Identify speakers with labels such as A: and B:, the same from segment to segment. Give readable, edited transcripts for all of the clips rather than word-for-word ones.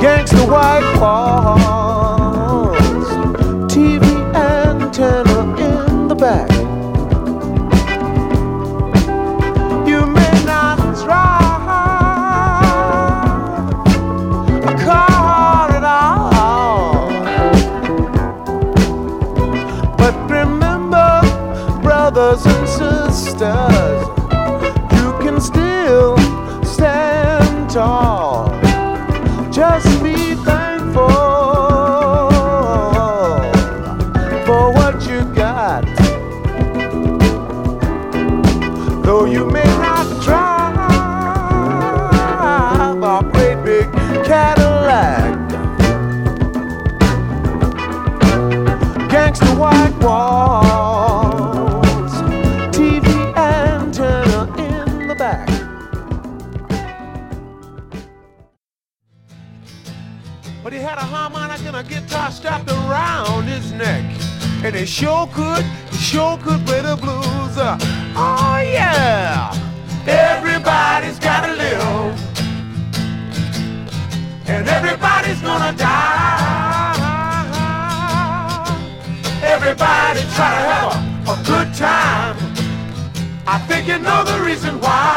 A: Gangsta white walls, TV antenna in the back. You may not drive a car at all, but remember, brothers and sisters, you can still stand tall. Just be thankful for what you got. Though you may not drive a great big Cadillac, gangsta white walls, TV antenna in the back. But he had a harmonica and a guitar strapped around his neck, and he sure could play the blues. Oh yeah, everybody's gotta live, and everybody's gonna die. Everybody try to have a good time. I think you know the reason why.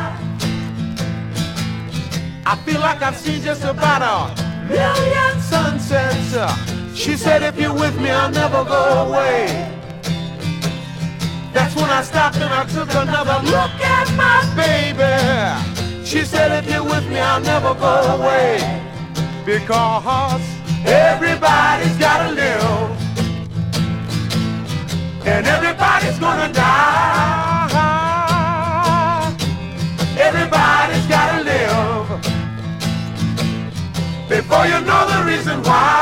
A: I feel like I've seen just about a million sunsets. She said, if you're with me, I'll never go away. That's when I stopped and I took another look at my baby. She said, if you're with me, I'll never go away. Because everybody's gotta live, and everybody's gonna die. Everybody's gotta live before you know the reason why.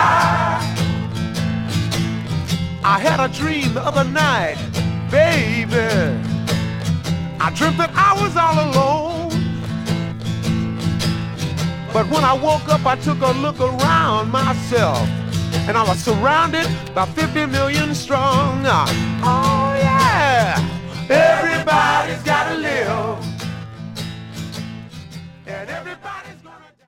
A: I had a dream the other night, baby. I dreamt that I was all alone, but when I woke up I took a look around myself, and I was surrounded by 50 million strong. Oh yeah, everybody's gotta live,